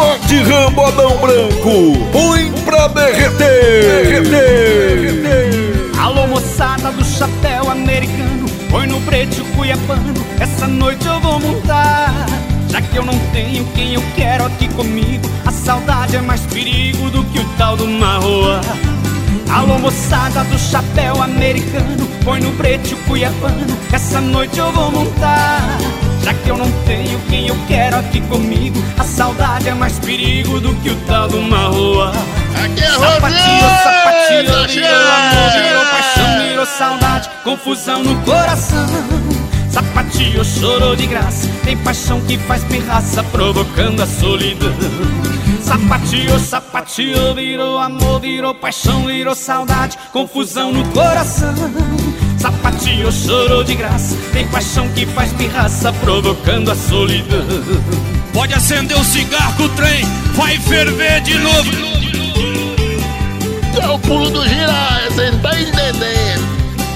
Norte Rambodão Branco, põe pra derreter. Alô moçada do chapéu americano, põe no brete o cuiabano, essa noite eu vou montar. Já que eu não tenho quem eu quero aqui comigo, a saudade é mais perigo do que o tal do marroa. Alô moçada do chapéu americano, põe no brete o cuiabano, essa noite eu vou montar. Já que eu não tenho quem eu quero aqui comigo, a saudade é mais perigo do que o tal do marroa. Aqui é Sapatinho, virou amor, virou paixão, virou saudade, confusão no coração. Sapatinho chorou de graça, tem paixão que faz pirraça, provocando a solidão. Sapatinho, virou amor, virou paixão, virou saudade, confusão no coração. Sapatinho chorou de graça, tem paixão que faz pirraça, provocando a solidão. Pode acender o cigarro que o trem vai ferver de novo. É o pulo do girar, você não tá entendendo.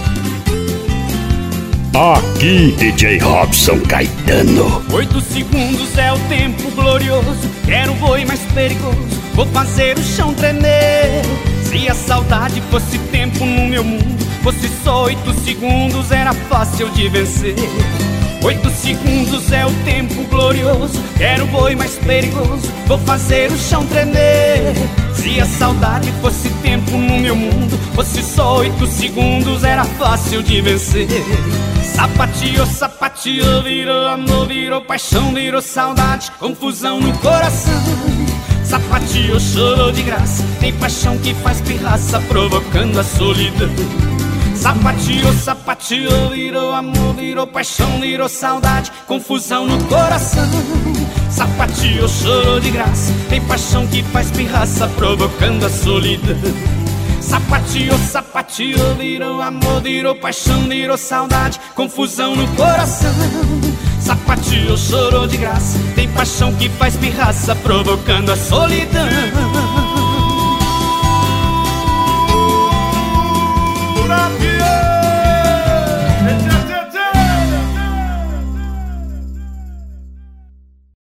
Aqui, DJ Robson Caetano. 8 segundos é o tempo glorioso, quero o boi mais perigoso, vou fazer o chão tremer. Se a saudade fosse tempo no meu mundo, fosse só 8 segundos, era fácil de vencer. 8 segundos é o tempo glorioso, quero o boi mais perigoso, vou fazer o chão tremer. Se a saudade fosse tempo no meu mundo, fosse só 8 segundos, era fácil de vencer. Sapatinho, virou amor, virou paixão, virou saudade, confusão no coração. Sapatinho chorou de graça, tem paixão que faz pirraça, provocando a solidão. Sapatinho, virou amor, virou paixão, virou saudade, confusão no coração. Sapatinho chorou de graça, tem paixão que faz pirraça, provocando a solidão. Sapatinho, virou amor, virou paixão, virou saudade, confusão no coração. Sapatinho chorou de graça, tem paixão que faz pirraça, provocando a solidão.